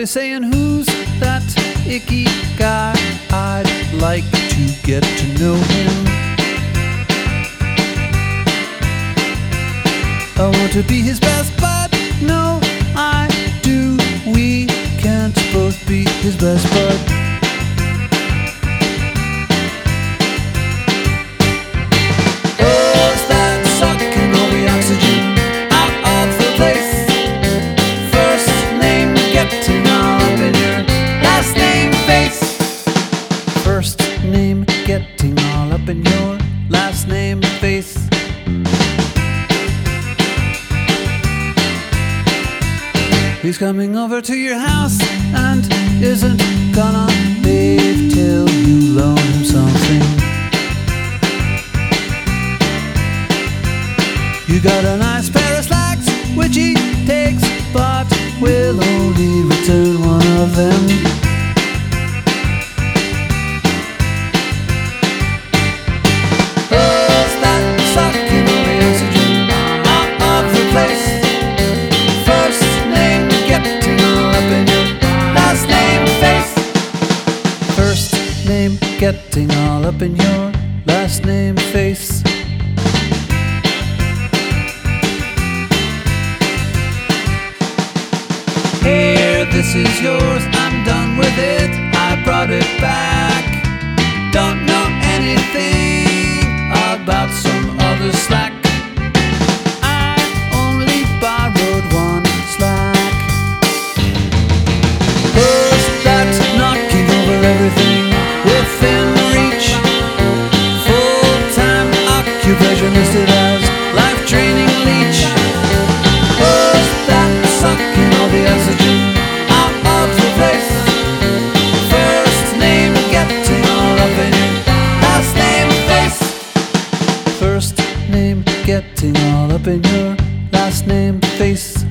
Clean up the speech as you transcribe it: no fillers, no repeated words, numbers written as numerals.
Everybody saying, who's that icky guy? I'd like to get to know him. I want to be his best bud. No, I do. We can't both be his best bud. Who's that sucking all the oxygen out of the place? First name getting all up in your last name face. First name getting all up in your last name face. He's coming over to your house and isn't gonna leave till you loan him something. You got a nice pair of slacks which he takes, but will only return one of them. Who's that sucking all the oxygen out of the place? First name getting all up in your last name face. First name getting all up in your last name face. Here, this is yours, I'm done with it, I brought it back. Don't know anything about some other slack. I only borrowed one slack. Who's that knocking over everything within reach? Full-time occupation listed as life training leech. Who's that sucking all the oxygen out of the place? First name getting all up in your last name face. First name getting all up in your last name face.